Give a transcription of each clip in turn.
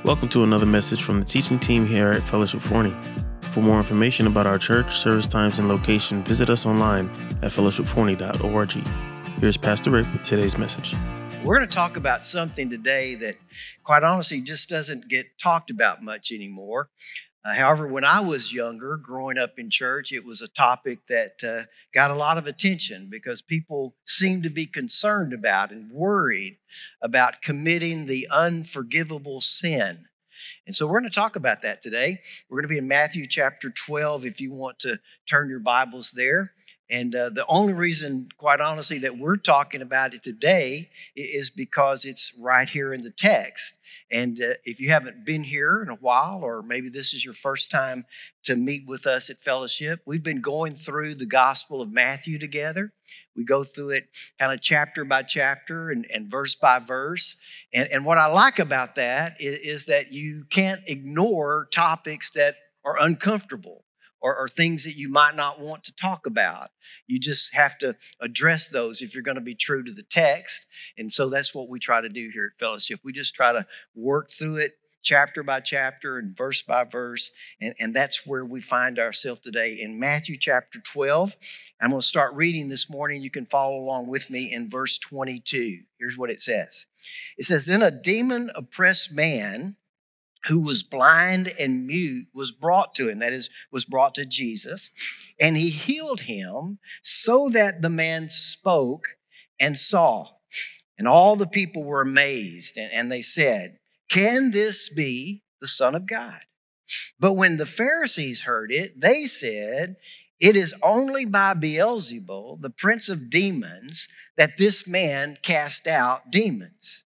Welcome to another message from the teaching team here at Fellowship Forney. For more information about our church, service times, and location, visit us online at fellowshipforney.org. Here's Pastor Rick with today's message. We're going to talk about something today that, quite honestly, just doesn't get talked about much anymore. However, when I was younger, growing up in church, it was a topic that got a lot of attention because people seemed to be concerned about and worried about committing the unforgivable sin. And so we're going to talk about that today. We're going to be in Matthew chapter 12 if you want to turn your Bibles there. And the only reason, quite honestly, that we're talking about it today is because it's right here in the text. And if you haven't been here in a while, or maybe this is your first time to meet with us at Fellowship, we've been going through the Gospel of Matthew together. We go through it kind of chapter by chapter and verse by verse. And what I like about that is that you can't ignore topics that are uncomfortable. Or things that you might not want to talk about. You just have to address those if you're going to be true to the text. And so that's what we try to do here at Fellowship. We just try to work through it chapter by chapter and verse by verse. And that's where we find ourselves today in Matthew chapter 12. I'm going to start reading this morning. You can follow along with me in verse 22. Here's what it says. It says, "Then a demon-oppressed man who was blind and mute was brought to him," that is, was brought to Jesus, "and he healed him so that the man spoke and saw. And all the people were amazed, and they said, 'Can this be the Son of God?' But when the Pharisees heard it, they said, 'It is only by Beelzebul, the prince of demons, that this man cast out demons.'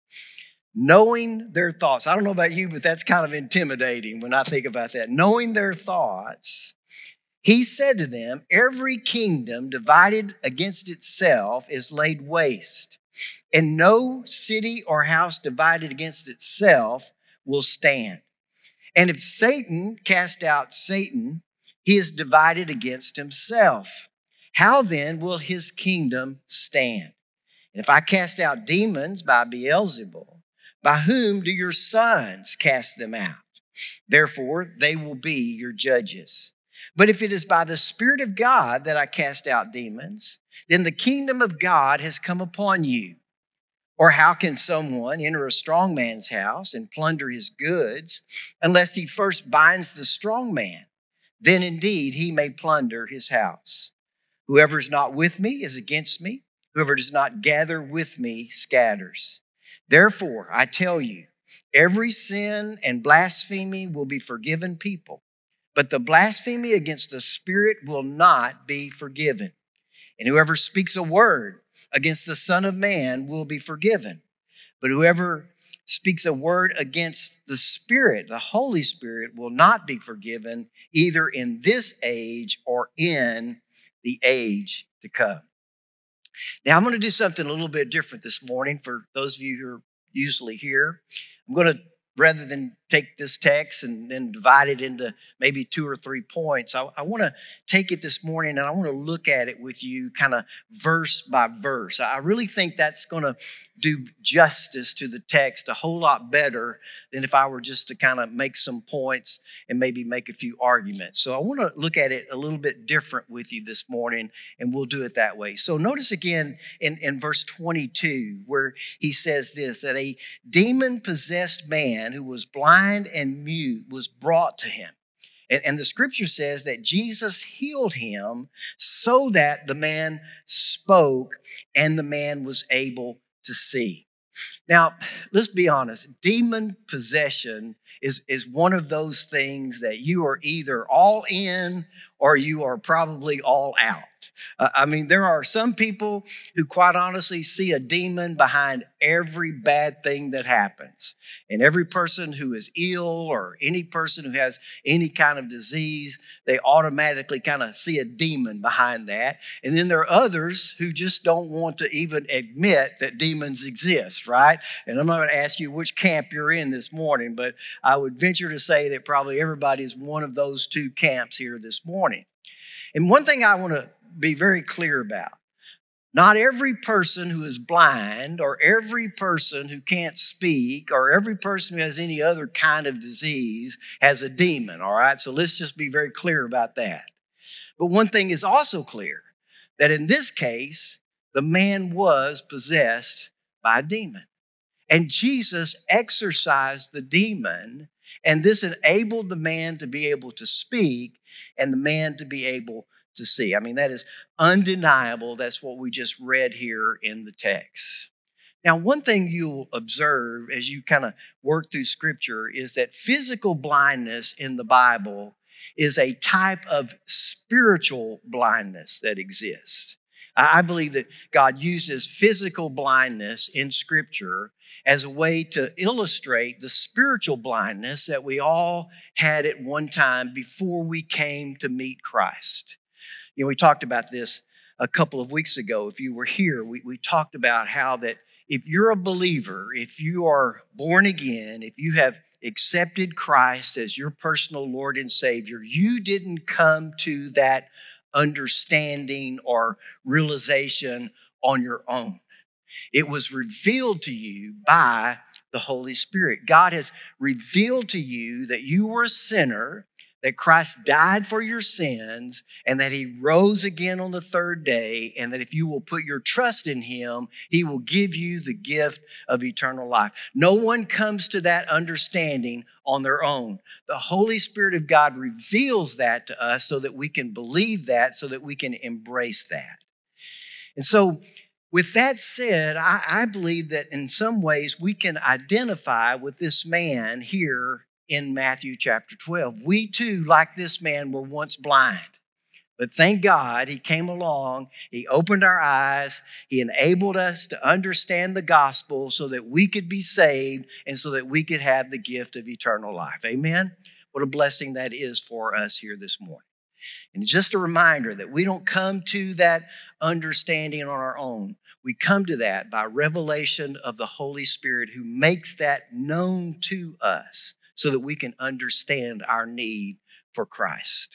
Knowing their thoughts." I don't know about you, but that's kind of intimidating when I think about that. Knowing their thoughts, he said to them, "Every kingdom divided against itself is laid waste, and no city or house divided against itself will stand. And if Satan cast out Satan, he is divided against himself. How then will his kingdom stand? And if I cast out demons by Beelzebul, by whom do your sons cast them out? Therefore, they will be your judges. But if it is by the Spirit of God that I cast out demons, then the kingdom of God has come upon you. Or how can someone enter a strong man's house and plunder his goods unless he first binds the strong man? Then indeed he may plunder his house. Whoever is not with me is against me. Whoever does not gather with me scatters. Therefore, I tell you, every sin and blasphemy will be forgiven people, but the blasphemy against the Spirit will not be forgiven. And whoever speaks a word against the Son of Man will be forgiven. But whoever speaks a word against the Spirit, the Holy Spirit, will not be forgiven, either in this age or in the age to come." Now, I'm going to do something a little bit different this morning for those of you who are usually here. I'm going to, rather than take this text and then divide it into maybe 2 or 3 points, I want to take it this morning and I want to look at it with you kind of verse by verse. I really think that's going to do justice to the text a whole lot better than if I were just to kind of make some points and maybe make a few arguments. So I want to look at it a little bit different with you this morning, and we'll do it that way. So notice again in verse 22 where he says this, that a demon-possessed man who was blind and mute was brought to him. And the scripture says that Jesus healed him so that the man spoke and the man was able to see. Now, let's be honest. Demon possession is one of those things that you are either all in or you are probably all out. I mean, there are some people who quite honestly see a demon behind every bad thing that happens. And every person who is ill or any person who has any kind of disease, they automatically kind of see a demon behind that. And then there are others who just don't want to even admit that demons exist, right? And I'm not going to ask you which camp you're in this morning, but I would venture to say that probably everybody is one of those two camps here this morning. And one thing I want to be very clear about, Not every person who is blind or every person who can't speak or every person who has any other kind of disease has a demon, all right? So let's just be very clear about that. But one thing is also clear, that in this case, the man was possessed by a demon. And Jesus exorcised the demon, and this enabled the man to be able to speak and the man to be able to see. I mean, that is undeniable. That's what we just read here in the text. Now, one thing you'll observe as you kind of work through Scripture is that physical blindness in the Bible is a type of spiritual blindness that exists. I believe that God uses physical blindness in Scripture as a way to illustrate the spiritual blindness that we all had at one time before we came to meet Christ. You know, we talked about this a couple of weeks ago. If you were here, we talked about how that if you're a believer, if you are born again, if you have accepted Christ as your personal Lord and Savior, you didn't come to that understanding or realization on your own. It was revealed to you by the Holy Spirit. God has revealed to you that you were a sinner, that Christ died for your sins, and that He rose again on the third day, and that if you will put your trust in Him, He will give you the gift of eternal life. No one comes to that understanding on their own. The Holy Spirit of God reveals that to us so that we can believe that, so that we can embrace that. And so, with that said, I believe that in some ways we can identify with this man here in Matthew chapter 12. We too, like this man, were once blind. But thank God He came along, He opened our eyes, He enabled us to understand the gospel so that we could be saved and so that we could have the gift of eternal life. Amen? What a blessing that is for us here this morning. And just a reminder that we don't come to that understanding on our own. We come to that by revelation of the Holy Spirit who makes that known to us so that we can understand our need for Christ.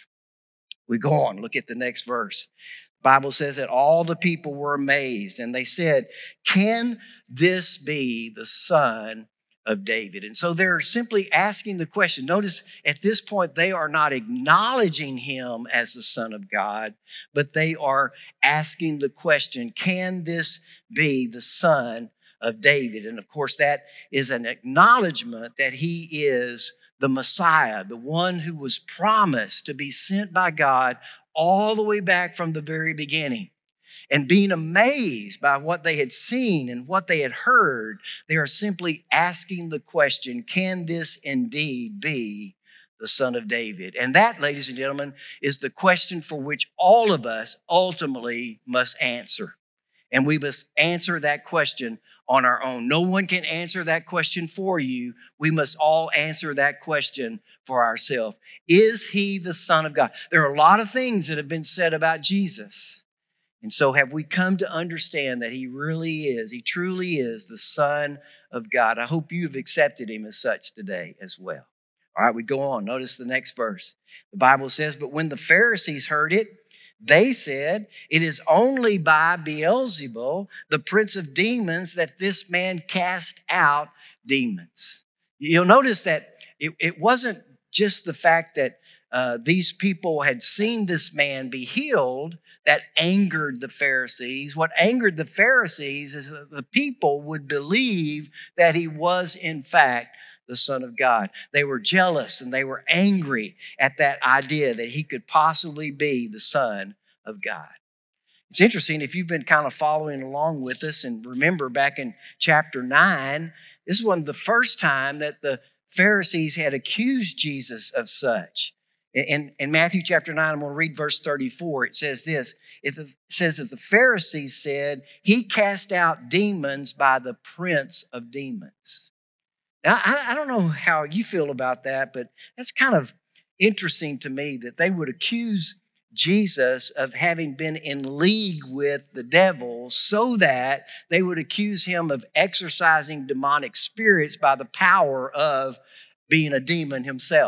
We go on, look at the next verse. The Bible says that all the people were amazed and they said, "Can this be the Son of David?" And so they're simply asking the question. Notice at this point, they are not acknowledging Him as the Son of God, but they are asking the question, can this be the Son of David? And of course, that is an acknowledgement that He is the Messiah, the one who was promised to be sent by God all the way back from the very beginning. And being amazed by what they had seen and what they had heard, they are simply asking the question, can this indeed be the Son of David? And that, ladies and gentlemen, is the question for which all of us ultimately must answer. And we must answer that question on our own. No one can answer that question for you. We must all answer that question for ourselves. Is He the Son of God? There are a lot of things that have been said about Jesus. And so have we come to understand that He really is, He truly is the Son of God? I hope you've accepted Him as such today as well. All right, we go on. Notice the next verse. The Bible says, "But when the Pharisees heard it, they said, 'It is only by Beelzebul, the prince of demons, that this man cast out demons.'" You'll notice that it wasn't just the fact that these people had seen this man be healed that angered the Pharisees. What angered the Pharisees is that the people would believe that He was, in fact, the Son of God. They were jealous and they were angry at that idea that He could possibly be the Son of God. It's interesting, if you've been kind of following along with us and remember back in chapter 9, this is one of the first time that the Pharisees had accused Jesus of such. In Matthew chapter 9, I'm going to read verse 34. It says this. It says that the Pharisees said, "He cast out demons by the prince of demons." Now, I don't know how you feel about that, but that's kind of interesting to me that they would accuse Jesus of having been in league with the devil so that they would accuse Him of exorcising demonic spirits by the power of being a demon himself.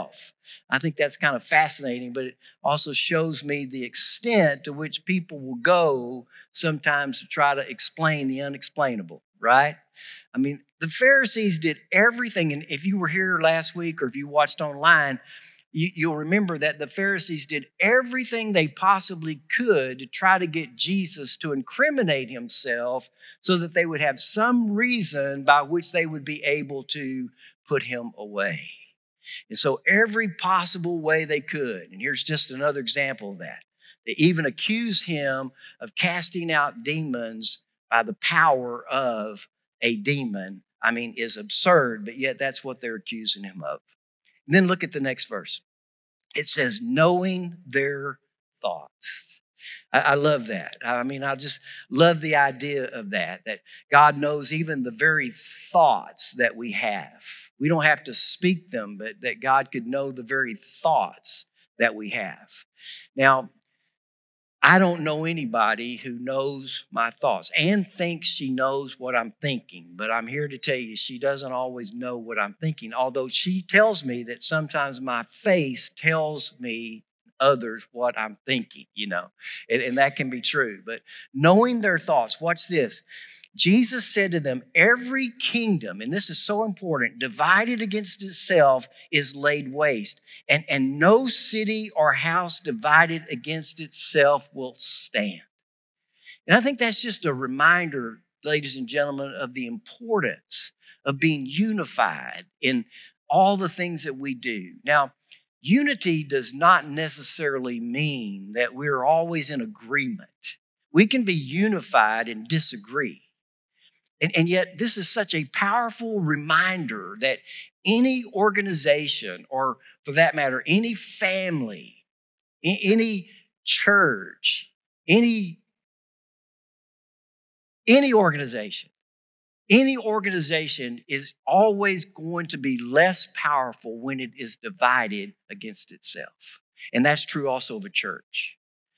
I think that's kind of fascinating, but it also shows me the extent to which people will go sometimes to try to explain the unexplainable, right? I mean, the Pharisees did everything. And if you were here last week or if you watched online, you'll remember that the Pharisees did everything they possibly could to try to get Jesus to incriminate himself so that they would have some reason by which they would be able to put him away. And so every possible way they could, and here's just another example of that, they even accuse him of casting out demons by the power of a demon. I mean, is absurd, but yet that's what they're accusing him of. And then look at the next verse. It says, knowing their thoughts. I love that. I mean, I just love the idea of that God knows even the very thoughts that we have. We don't have to speak them, but that God could know the very thoughts that we have. Now, I don't know anybody who knows my thoughts. Ann thinks she knows what I'm thinking, but I'm here to tell you she doesn't always know what I'm thinking, although she tells me that sometimes my face tells me others what I'm thinking, and that can be true. But knowing their thoughts, watch this. Jesus said to them, every kingdom, and this is so important, divided against itself is laid waste, and no city or house divided against itself will stand. And I think that's just a reminder, ladies and gentlemen, of the importance of being unified in all the things that we do. Now, unity does not necessarily mean that we're always in agreement. We can be unified and disagree. And yet, this is such a powerful reminder that any organization, or for that matter, any family, any church, any organization is always going to be less powerful when it is divided against itself. And that's true also of a church.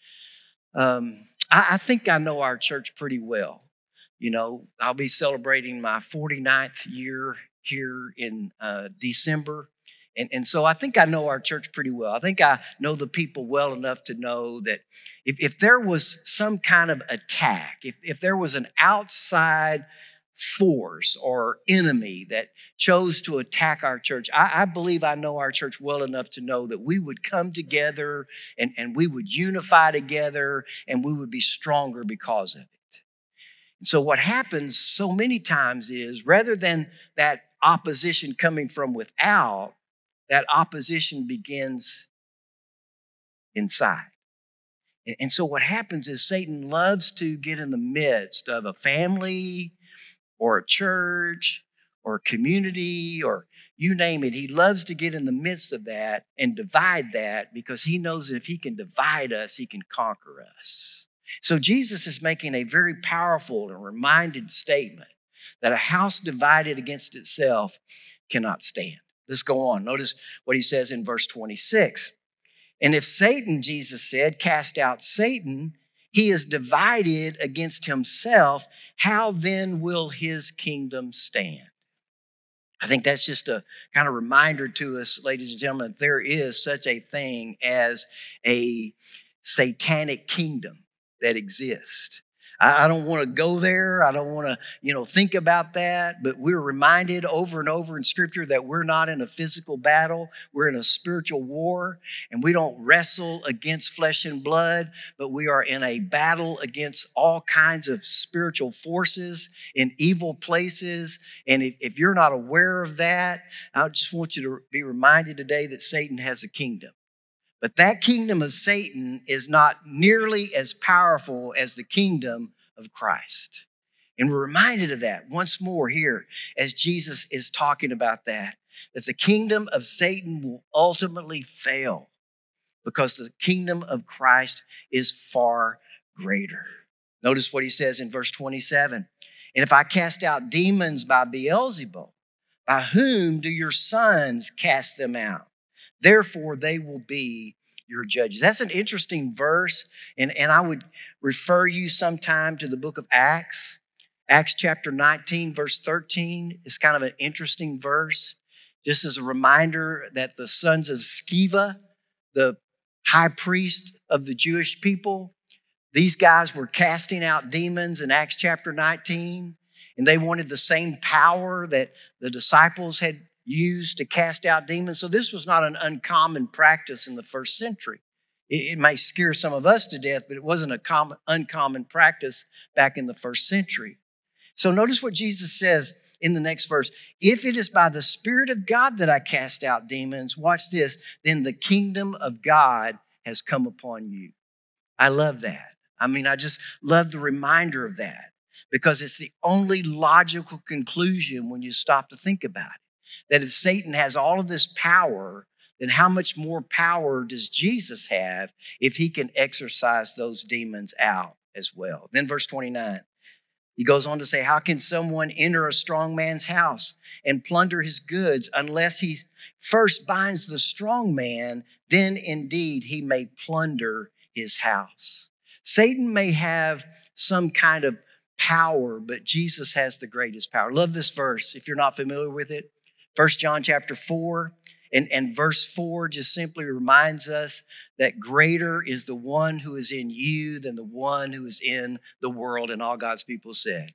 I think I know our church pretty well. I'll be celebrating my 49th year here in December. And so I think I know our church pretty well. I think I know the people well enough to know that if there was some kind of attack, if there was an outside force or enemy that chose to attack our church, I believe I know our church well enough to know that we would come together and we would unify together and we would be stronger because of it. And so what happens so many times is rather than that opposition coming from without, that opposition begins inside. And so what happens is Satan loves to get in the midst of a family or a church or a community or you name it. He loves to get in the midst of that and divide that because he knows that if he can divide us, he can conquer us. So Jesus is making a very powerful and reminded statement that a house divided against itself cannot stand. Let's go on. Notice what he says in verse 26. And if Satan, Jesus said, cast out Satan, he is divided against himself. How then will his kingdom stand? I think that's just a kind of reminder to us, ladies and gentlemen, that there is such a thing as a satanic kingdom that exists. I don't want to go there. I don't want to, think about that. But we're reminded over and over in Scripture that we're not in a physical battle. We're in a spiritual war. And we don't wrestle against flesh and blood, but we are in a battle against all kinds of spiritual forces in evil places. And if you're not aware of that, I just want you to be reminded today that Satan has a kingdom. But that kingdom of Satan is not nearly as powerful as the kingdom of Christ. And we're reminded of that once more here as Jesus is talking about that the kingdom of Satan will ultimately fail because the kingdom of Christ is far greater. Notice what he says in verse 27. And if I cast out demons by Beelzebub, by whom do your sons cast them out? Therefore, they will be your judges. That's an interesting verse, and I would refer you sometime to the book of Acts. Acts chapter 19, verse 13 is kind of an interesting verse. Just as a reminder that the sons of Sceva, the high priest of the Jewish people, these guys were casting out demons in Acts chapter 19, and they wanted the same power that the disciples had used to cast out demons. So this was not an uncommon practice in the first century. It may scare some of us to death, but it wasn't an uncommon practice back in the first century. So notice what Jesus says in the next verse. If it is by the Spirit of God that I cast out demons, watch this, then the kingdom of God has come upon you. I love that. I just love the reminder of that because it's the only logical conclusion when you stop to think about it. That if Satan has all of this power, then how much more power does Jesus have if he can exorcise those demons out as well? Then verse 29, he goes on to say, how can someone enter a strong man's house and plunder his goods unless he first binds the strong man? Then indeed he may plunder his house. Satan may have some kind of power, but Jesus has the greatest power. Love this verse if you're not familiar with it. 1 John chapter 4 and verse 4 just simply reminds us that greater is the one who is in you than the one who is in the world. And all God's people said.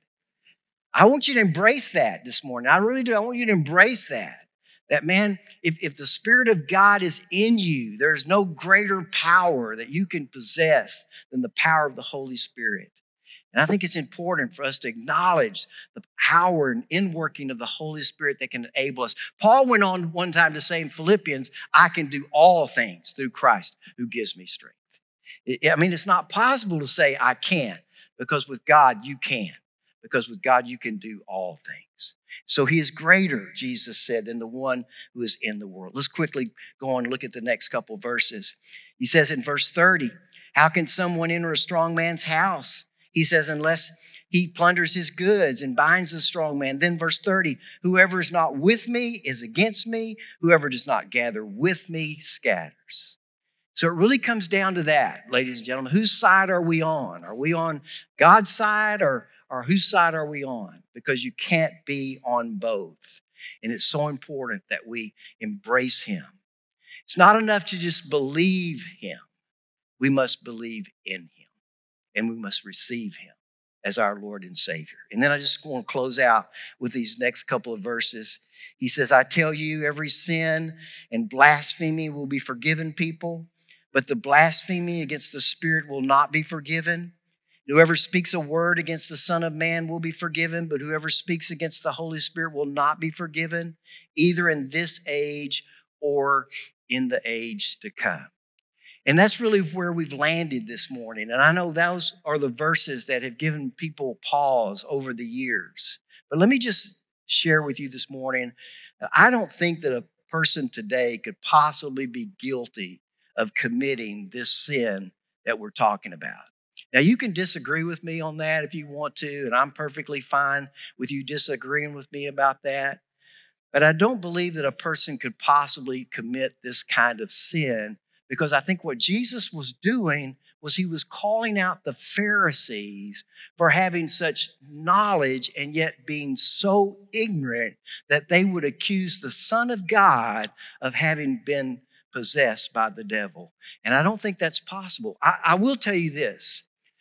I want you to embrace that this morning. I really do. I want you to embrace that. That, man, if the Spirit of God is in you, there's no greater power that you can possess than the power of the Holy Spirit. And I think it's important for us to acknowledge the power and inworking of the Holy Spirit that can enable us. Paul went on one time to say in Philippians, I can do all things through Christ who gives me strength. It's not possible to say I can't, because with God you can. Because with God you can do all things. So he is greater, Jesus said, than the one who is in the world. Let's quickly go on and look at the next couple of verses. He says in verse 30, how can someone enter a strong man's house? He says, unless he plunders his goods and binds the strong man. Then verse 30, whoever is not with me is against me. Whoever does not gather with me scatters. So it really comes down to that, ladies and gentlemen. Whose side are we on? Are we on God's side or whose side are we on? Because you can't be on both. And it's so important that we embrace him. It's not enough to just believe him. We must believe in him. And we must receive him as our Lord and Savior. And then I just want to close out with these next couple of verses. He says, I tell you, every sin and blasphemy will be forgiven people, but the blasphemy against the Spirit will not be forgiven. Whoever speaks a word against the Son of Man will be forgiven, but whoever speaks against the Holy Spirit will not be forgiven, either in this age or in the age to come. And that's really where we've landed this morning. And I know those are the verses that have given people pause over the years. But let me just share with you this morning, I don't think that a person today could possibly be guilty of committing this sin that we're talking about. Now, you can disagree with me on that if you want to, and I'm perfectly fine with you disagreeing with me about that. But I don't believe that a person could possibly commit this kind of sin, because I think what Jesus was doing was he was calling out the Pharisees for having such knowledge and yet being so ignorant that they would accuse the Son of God of having been possessed by the devil. And I don't think that's possible. I will tell you this.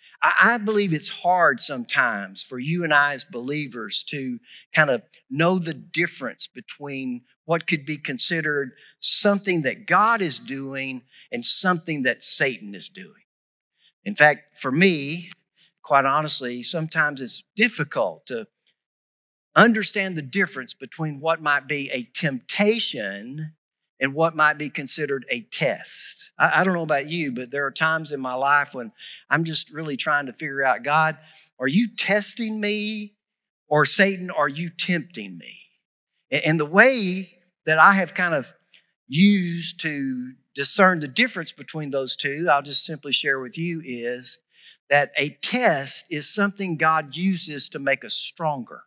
I believe it's hard sometimes for you and I as believers to kind of know the difference between what could be considered something that God is doing and something that Satan is doing. In fact, for me, quite honestly, sometimes it's difficult to understand the difference between what might be a temptation and what might be considered a test. I don't know about you, but there are times in my life when I'm just really trying to figure out, God, are you testing me? Or Satan, are you tempting me? And the way that I have kind of used to discern the difference between those two, I'll just simply share with you, is that a test is something God uses to make us stronger.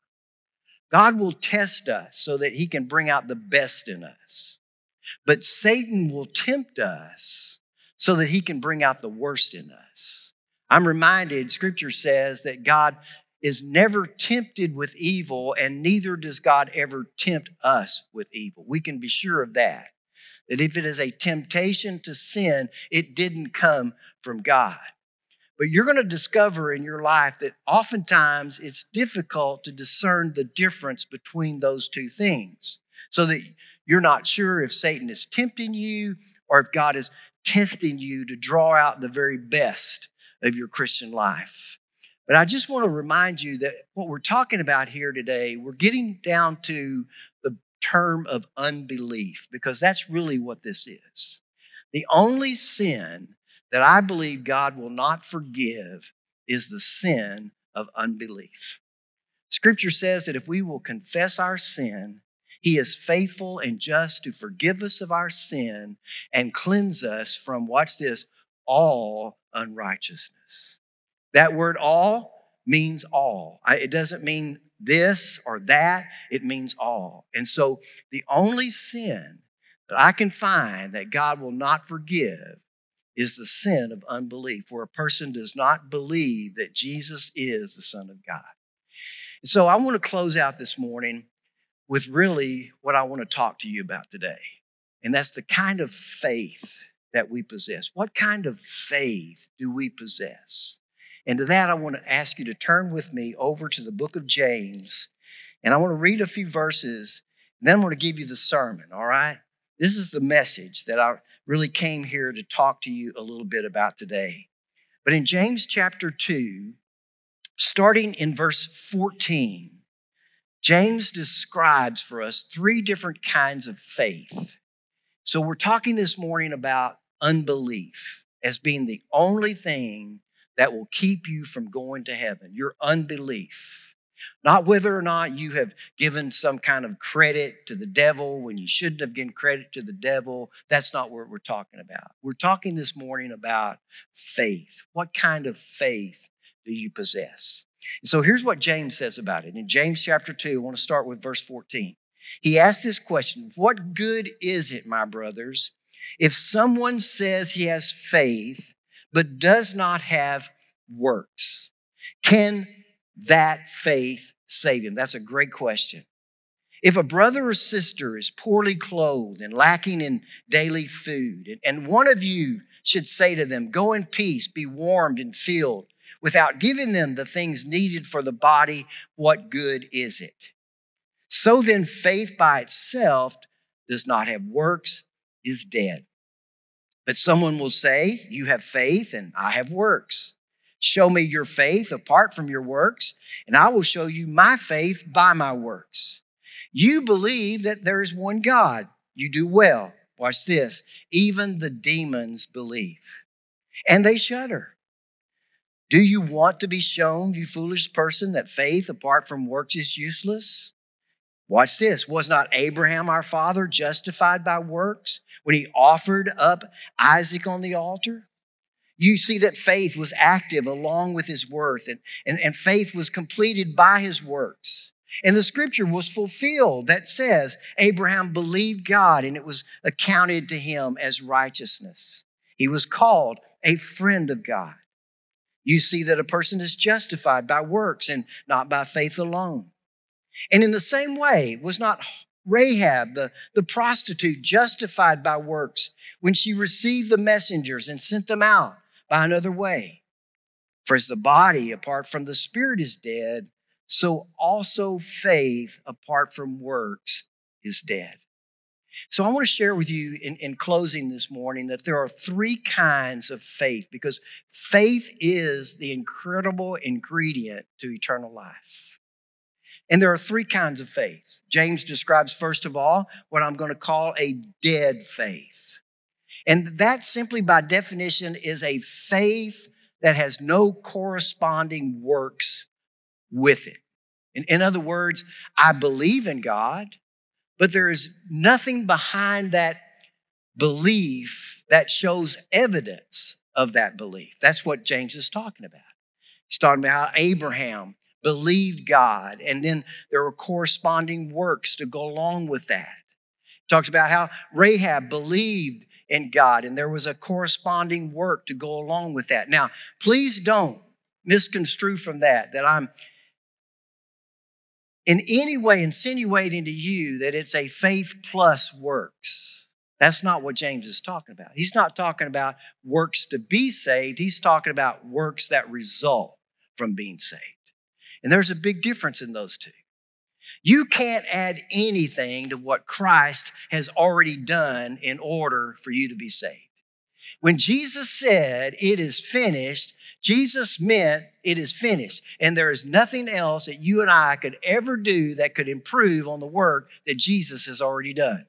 God will test us so that he can bring out the best in us. But Satan will tempt us so that he can bring out the worst in us. I'm reminded, Scripture says that God is never tempted with evil, and neither does God ever tempt us with evil. We can be sure of that. That if it is a temptation to sin, it didn't come from God. But you're going to discover in your life that oftentimes it's difficult to discern the difference between those two things, so that you're not sure if Satan is tempting you or if God is testing you to draw out the very best of your Christian life. But I just want to remind you that what we're talking about here today, we're getting down to the term of unbelief, because that's really what this is. The only sin that I believe God will not forgive is the sin of unbelief. Scripture says that if we will confess our sin, He is faithful and just to forgive us of our sin and cleanse us from, watch this, all unrighteousness. That word all means all. It doesn't mean this or that. It means all. And so the only sin that I can find that God will not forgive is the sin of unbelief, where a person does not believe that Jesus is the Son of God. And so I want to close out this morning with really what I want to talk to you about today. And that's the kind of faith that we possess. What kind of faith do we possess? And to that, I want to ask you to turn with me over to the book of James. And I want to read a few verses, and then I'm going to give you the sermon, all right? This is the message that I really came here to talk to you a little bit about today. But in James chapter 2, starting in verse 14, James describes for us three different kinds of faith. So we're talking this morning about unbelief as being the only thing that will keep you from going to heaven, your unbelief. Not whether or not you have given some kind of credit to the devil when you shouldn't have given credit to the devil. That's not what we're talking about. We're talking this morning about faith. What kind of faith do you possess? And so here's what James says about it. In James chapter 2, I want to start with verse 14. He asks this question: what good is it, my brothers, if someone says he has faith but does not have works? Can that faith save him? That's a great question. If a brother or sister is poorly clothed and lacking in daily food, and one of you should say to them, go in peace, be warmed and filled, without giving them the things needed for the body, what good is it? So then faith by itself does not have works, is dead. But someone will say, you have faith and I have works. Show me your faith apart from your works, and I will show you my faith by my works. You believe that there is one God. You do well. Watch this. Even the demons believe, and they shudder. Do you want to be shown, you foolish person, that faith apart from works is useless? Watch this. Was not Abraham our father justified by works when he offered up Isaac on the altar? You see that faith was active along with his work, and faith was completed by his works. And the scripture was fulfilled that says Abraham believed God and it was accounted to him as righteousness. He was called a friend of God. You see that a person is justified by works and not by faith alone. And in the same way, was not Rahab, the prostitute, justified by works when she received the messengers and sent them out by another way? For as the body apart from the spirit is dead, so also faith apart from works is dead. So I want to share with you in closing this morning that there are three kinds of faith, because faith is the incredible ingredient to eternal life. And there are three kinds of faith. James describes, first of all, what I'm going to call a dead faith. And that simply by definition is a faith that has no corresponding works with it. In other words, I believe in God, but there is nothing behind that belief that shows evidence of that belief. That's what James is talking about. He's talking about how Abraham believed God, and then there were corresponding works to go along with that. He talks about how Rahab believed in God, and there was a corresponding work to go along with that. Now, please don't misconstrue from that I'm in any way insinuating to you that it's a faith plus works. That's not what James is talking about. He's not talking about works to be saved. He's talking about works that result from being saved. And there's a big difference in those two. You can't add anything to what Christ has already done in order for you to be saved. When Jesus said, "It is finished," Jesus meant it is finished. And there is nothing else that you and I could ever do that could improve on the work that Jesus has already done.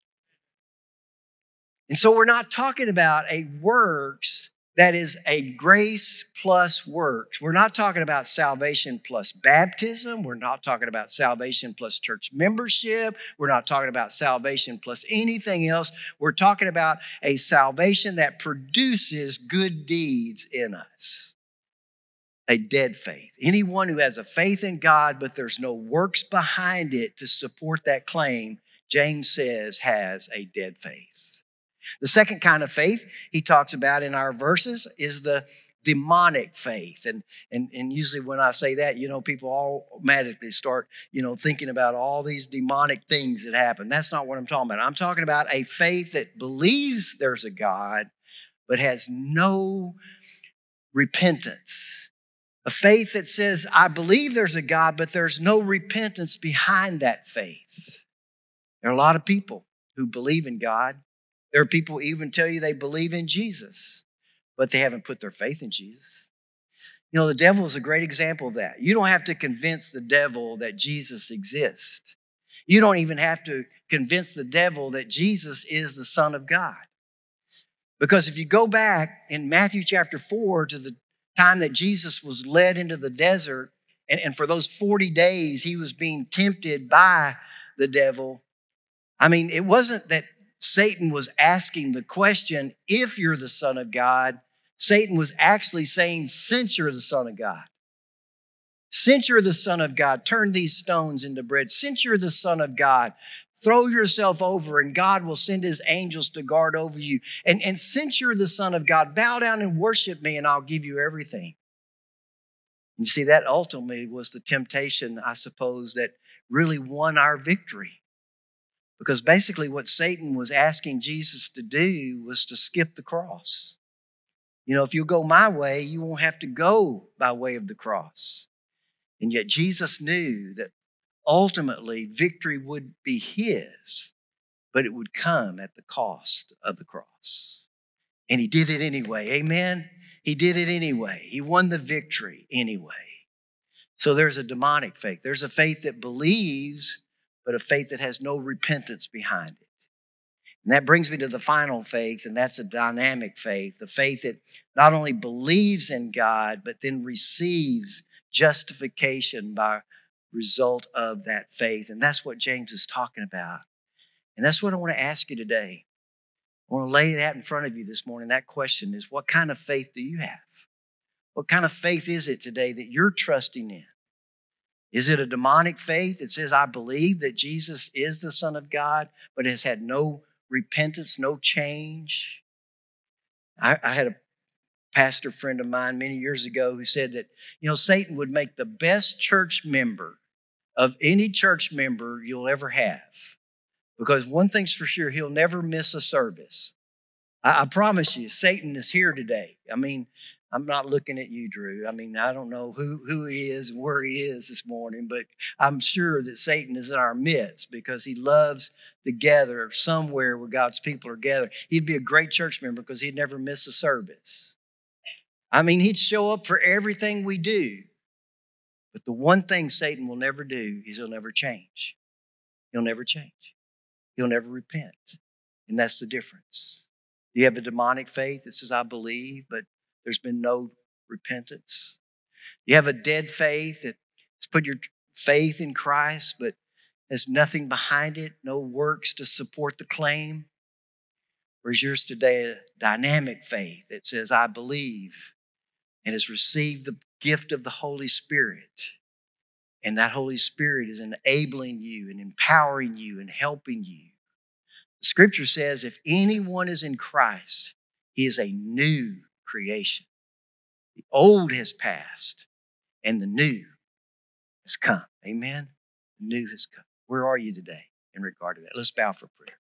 And so we're not talking about a works that is a grace plus works. We're not talking about salvation plus baptism. We're not talking about salvation plus church membership. We're not talking about salvation plus anything else. We're talking about a salvation that produces good deeds in us. A dead faith. Anyone who has a faith in God, but there's no works behind it to support that claim, James says, has a dead faith. The second kind of faith he talks about in our verses is the demonic faith. And usually when I say that, people automatically start, thinking about all these demonic things that happen. That's not what I'm talking about. I'm talking about a faith that believes there's a God, but has no repentance. A faith that says, I believe there's a God, but there's no repentance behind that faith. There are a lot of people who believe in God. There are people who even tell you they believe in Jesus, but they haven't put their faith in Jesus. The devil is a great example of that. You don't have to convince the devil that Jesus exists. You don't even have to convince the devil that Jesus is the Son of God. Because if you go back in Matthew chapter 4 to the time that Jesus was led into the desert, and for those 40 days he was being tempted by the devil, it wasn't that Satan was asking the question, if you're the Son of God. Satan was actually saying, since you're the Son of God. Since you're the Son of God, turn these stones into bread. Since you're the Son of God, throw yourself over and God will send his angels to guard over you. And since you're the Son of God, bow down and worship me and I'll give you everything. You see, that ultimately was the temptation, I suppose, that really won our victory. Because basically what Satan was asking Jesus to do was to skip the cross. If you go my way, you won't have to go by way of the cross. And yet Jesus knew that ultimately victory would be his, but it would come at the cost of the cross. And he did it anyway. Amen? He did it anyway. He won the victory anyway. So there's a demonic faith. There's a faith that believes, but a faith that has no repentance behind it. And that brings me to the final faith, and that's a dynamic faith, the faith that not only believes in God, but then receives justification by result of that faith. And that's what James is talking about. And that's what I want to ask you today. I want to lay that in front of you this morning. That question is, what kind of faith do you have? What kind of faith is it today that you're trusting in? Is it a demonic faith that says, I believe that Jesus is the Son of God, but has had no repentance, no change? I had a pastor friend of mine many years ago who said that, Satan would make the best church member of any church member you'll ever have. Because one thing's for sure, he'll never miss a service. I promise you, Satan is here today. I'm not looking at you, Drew. I don't know who he is and where he is this morning, but I'm sure that Satan is in our midst because he loves to gather somewhere where God's people are gathered. He'd be a great church member because he'd never miss a service. He'd show up for everything we do. But the one thing Satan will never do is he'll never change. He'll never change. He'll never repent. And that's the difference. You have a demonic faith that says, I believe, but there's been no repentance. You have a dead faith that has put your faith in Christ, but has nothing behind it, no works to support the claim. Or is yours today a dynamic faith that says, I believe, and has received the gift of the Holy Spirit. And that Holy Spirit is enabling you and empowering you and helping you. The scripture says, if anyone is in Christ, he is a new creation. The old has passed and the new has come. Amen? The new has come. Where are you today in regard to that? Let's bow for prayer.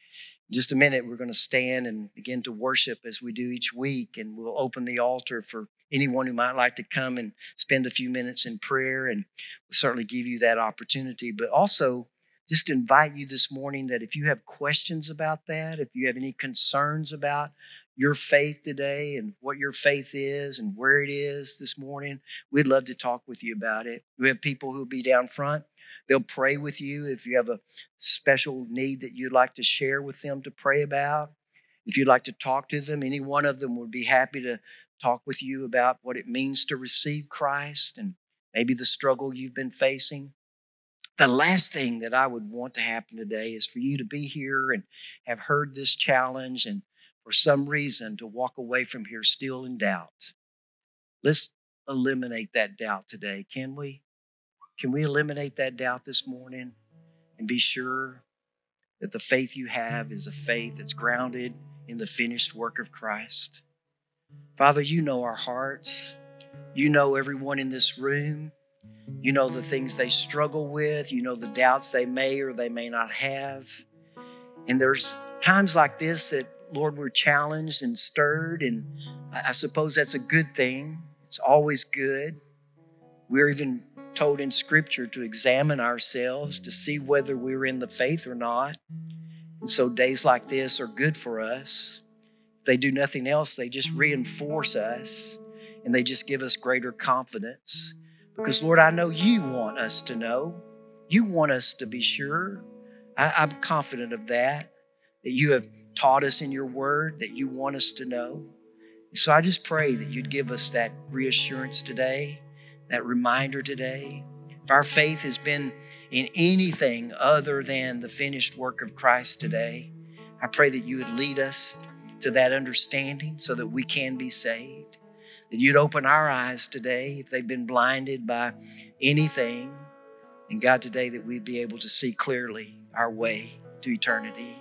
In just a minute, we're going to stand and begin to worship as we do each week, and we'll open the altar for anyone who might like to come and spend a few minutes in prayer, and we'll certainly give you that opportunity. But also, just invite you this morning that if you have questions about that, if you have any concerns about your faith today and what your faith is and where it is this morning, we'd love to talk with you about it. We have people who'll be down front. They'll pray with you if you have a special need that you'd like to share with them to pray about. If you'd like to talk to them, any one of them would be happy to talk with you about what it means to receive Christ and maybe the struggle you've been facing. The last thing that I would want to happen today is for you to be here and have heard this challenge and for some reason to walk away from here still in doubt. Let's eliminate that doubt today, can we? Can we eliminate that doubt this morning and be sure that the faith you have is a faith that's grounded in the finished work of Christ? Father, you know our hearts. You know everyone in this room. You know the things they struggle with. You know the doubts they may or they may not have. And there's times like this that, Lord, we're challenged and stirred, and I suppose that's a good thing. It's always good. We're even told in Scripture to examine ourselves to see whether we're in the faith or not. And so days like this are good for us. If they do nothing else, they just reinforce us, and they just give us greater confidence. Because, Lord, I know you want us to know. You want us to be sure. I'm confident of that you have taught us in your word, that you want us to know. And so I just pray that you'd give us that reassurance today, that reminder today. If our faith has been in anything other than the finished work of Christ today, I pray that you would lead us to that understanding so that we can be saved. That you'd open our eyes today if they've been blinded by anything. And God, today that we'd be able to see clearly our way to eternity.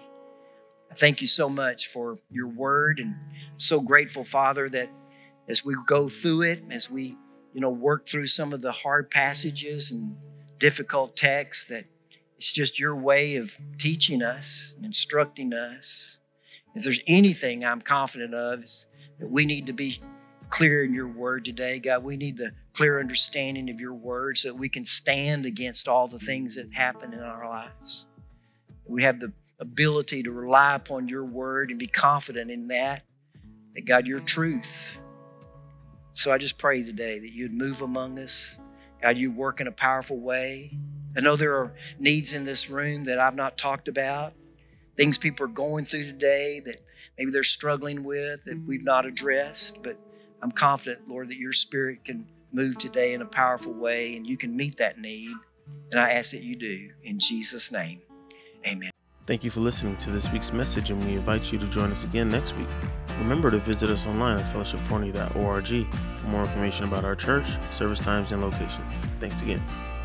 I thank you so much for your word, and I'm so grateful, Father, that as we go through it, as we work through some of the hard passages and difficult texts, that it's just your way of teaching us and instructing us. If there's anything I'm confident of, is that we need to be clear in your word today. God, we need the clear understanding of your word so that we can stand against all the things that happen in our lives. We have the ability to rely upon your word and be confident in that God, your truth. So I just pray today that you'd move among us. God, you work in a powerful way. I know there are needs in this room that I've not talked about, things people are going through today that maybe they're struggling with that we've not addressed, but I'm confident, Lord, that your Spirit can move today in a powerful way and you can meet that need. And I ask that you do. In Jesus' name, amen. Thank you for listening to this week's message, and we invite you to join us again next week. Remember to visit us online at fellowshipforney.org for more information about our church, service times, and location. Thanks again.